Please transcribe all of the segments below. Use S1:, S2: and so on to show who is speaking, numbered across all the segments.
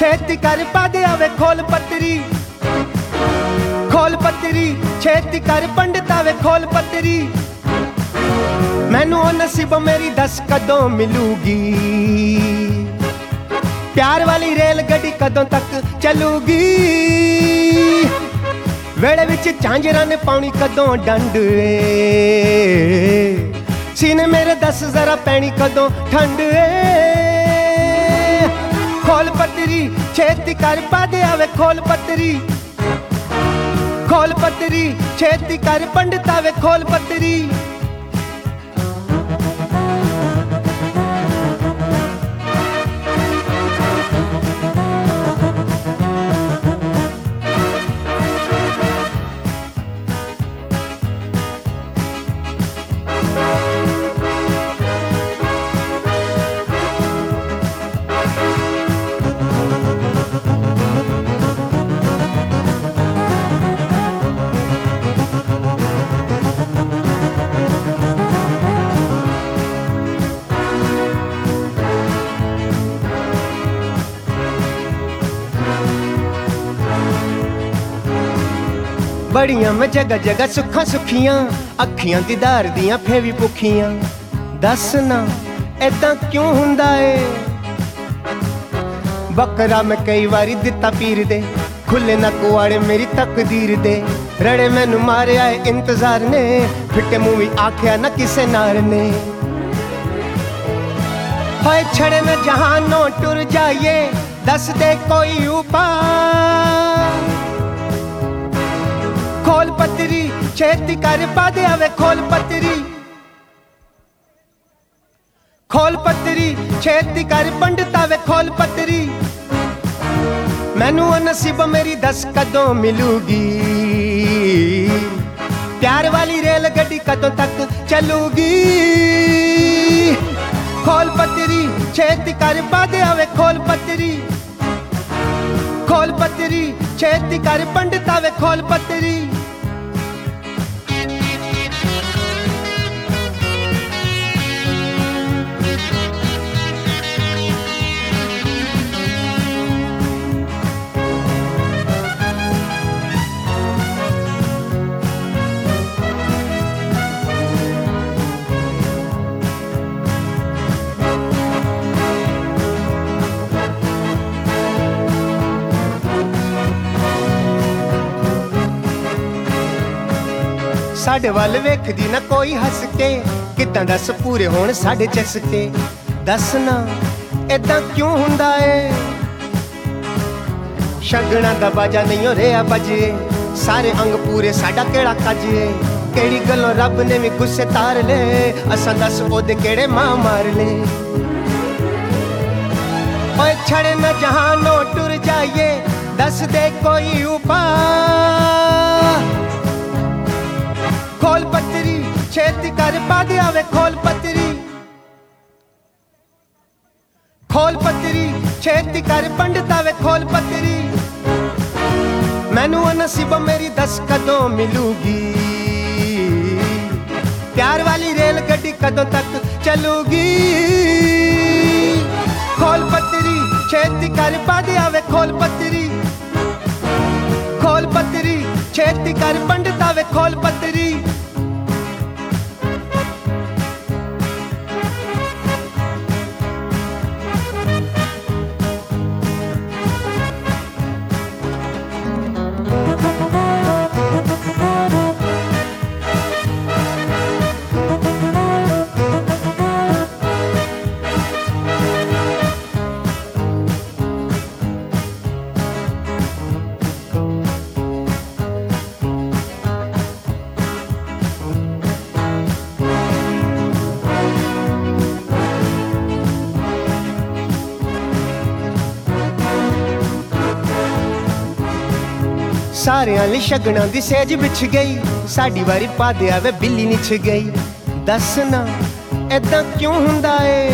S1: छेती कर पा दे आवे खोल पतरी, खोल पतरी छेती कर पंडित आवे खोल पतरी। मैनू ओ नसीब मेरी दस कदों मिलूगी, प्यार वाली रेल गड्डी कदों तक चलूगी। वेड़े विच झांजरां ने पाउणी कदों डंड, सीने मेरे दस जरा पैनी कदों ठंड। खोल पतरी छेती कर पा दे आवे खोल पतरी, खोल पतरी छेती कर पंडित आवे खोल पतरी। बड़ियां मैं जगह जगह सुखा सुखियां, अखियां दीदार दियां फेवी भुखियां। दस ना ऐदां क्यों हुंदा ए, बकरा मैं कई बारी दिता पीर दे, खुले ना कुआड़े मेरी तकदीर दे। रड़े मैनू मारे आए इंतजार ने, फिटे मुंह भी आख्या ना किसे नार ने। होए छड़े में जहानों टुर जाइए, दस दे कोई उपाय। खोल पतरी छेती कर पा दे आवे खोल पतरी, खोल पतरी छेती कर पंडित आवे खोल पतरी। मैनू नसीब मेरी दस कदों मिलूगी, प्यार वाली रेल गड्डी कदों तक चलूगी। खोल पतरी छेती कर पा दे आवे खोल पतरी, खोल पतरी छेती कर पंडित आवे खोल पतरी। साडे वाल वेखदी ना कोई हस के, किदां दस पूरे होण साडे चसके। दस ना ऐदां क्यों हुंदा ए, शगना दा बाजा नहीं हो रेहा बजे, सारे अंग पूरे साडा केड़ा कजे। केड़ी गल्लों रब ने भी गुस्से तार ले, असां दस ओदे केड़े मां मार ले। ओए छड़े ना जहानों टुर जाइए, दस दे कोई उपाय। खोल पतरी छेती कर पा दे आवे खोल पतरी, खोल पतरी छेती कर पंडित आवे खोल पतरी। मैनू नसीब मेरी दस कदों मिलूगी, प्यार वाली रेल गड्डी कदों तक चलूगी। खोल पतरी छेती कर पा दे आवे खोल पतरी, खोल पतरी छेती कर पंडित आवे खोल पतरी। सारियां ली शगना दी सेज बिछ गई, साडी वारी पा दे आवे बिल्ली निछ गई। दस ना ऐदां क्यों हुंदा ए,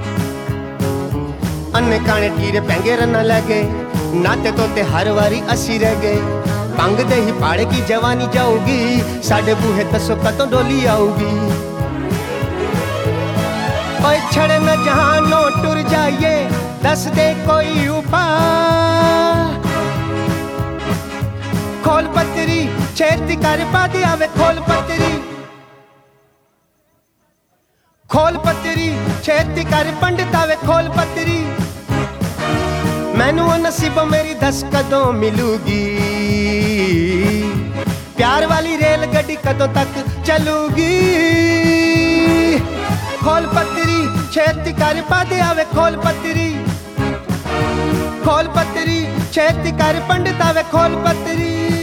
S1: अन्ने काने टीरे पैंगे रना लै गए, नाते तोते हर वारी असी रह गए। भंग दे ही पाड़े की जवानी जाऊगी, साडे बूहे दसो कदों डोली आऊगी। ओए छड़े न जहानों टुर जाइए, दस दे कोई उपाय। खोल पतरी छेती कर पा दिया वे खोल पतरी, खोल पतरी छेती कर पंडिता वे खोल पतरी। मैनू नसीबों मेरी दस कदों मिलूगी, प्यार वाली रेल गड्डी कदों तक चलूगी। खोल पतरी छेती कर पा दिया वे खोल पतरी, खोल पतरी छेती कर पंडिता वे खोल पतरी।